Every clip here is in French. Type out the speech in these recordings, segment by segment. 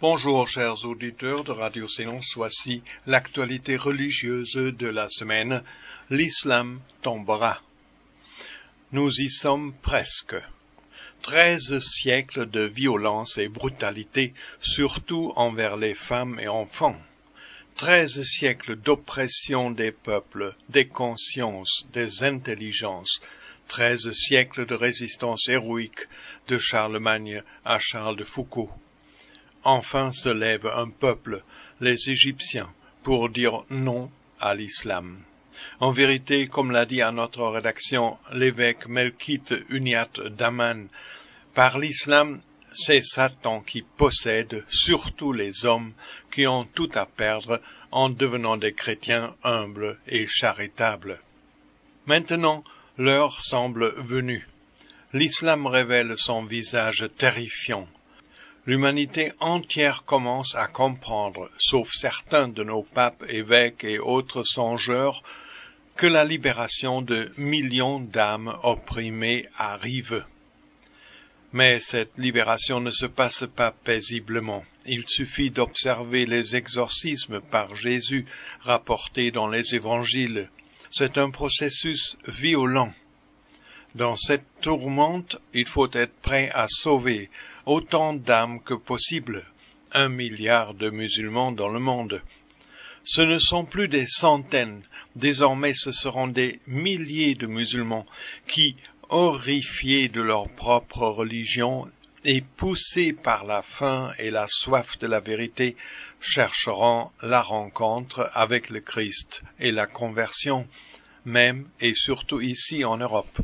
Bonjour chers auditeurs de Radio Silence, voici l'actualité religieuse de la semaine. L'islam tombera. Nous y sommes presque. 13 siècles de violence et brutalité, surtout envers les femmes et enfants. 13 siècles d'oppression des peuples, des consciences, des intelligences. 13 siècles de résistance héroïque de Charlemagne à Charles de Foucault. Enfin se lève un peuple, les Égyptiens, pour dire non à l'islam. En vérité, comme l'a dit à notre rédaction l'évêque Melkite Uniat Daman, par l'islam, c'est Satan qui possède surtout les hommes qui ont tout à perdre en devenant des chrétiens humbles et charitables. Maintenant, l'heure semble venue. L'islam révèle son visage terrifiant. L'humanité entière commence à comprendre, sauf certains de nos papes, évêques et autres songeurs, que la libération de millions d'âmes opprimées arrive. Mais cette libération ne se passe pas paisiblement. Il suffit d'observer les exorcismes par Jésus rapportés dans les évangiles. C'est un processus violent. Dans cette tourmente, il faut être prêt à sauver autant d'âmes que possible, 1 milliard de musulmans dans le monde. Ce ne sont plus des centaines, désormais ce seront des milliers de musulmans qui, horrifiés de leur propre religion et poussés par la faim et la soif de la vérité, chercheront la rencontre avec le Christ et la conversion, même et surtout ici en Europe.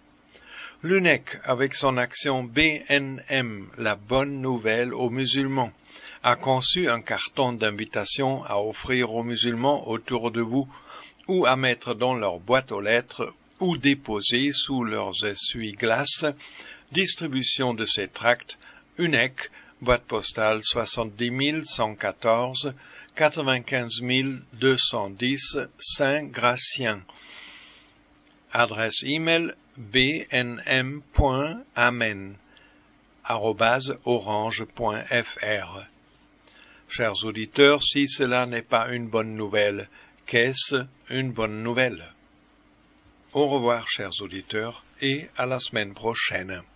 L'UNEC, avec son action BNM, la bonne nouvelle aux musulmans, a conçu un carton d'invitation à offrir aux musulmans autour de vous ou à mettre dans leur boîte aux lettres ou déposer sous leurs essuie-glaces. Distribution de ces tracts, UNEC, boîte postale 70 114, 95 210, Saint-Gratien. Adresse e-mail bnm.amen@orange.fr. Chers auditeurs, si cela n'est pas une bonne nouvelle, qu'est-ce une bonne nouvelle? Au revoir, chers auditeurs, et à la semaine prochaine.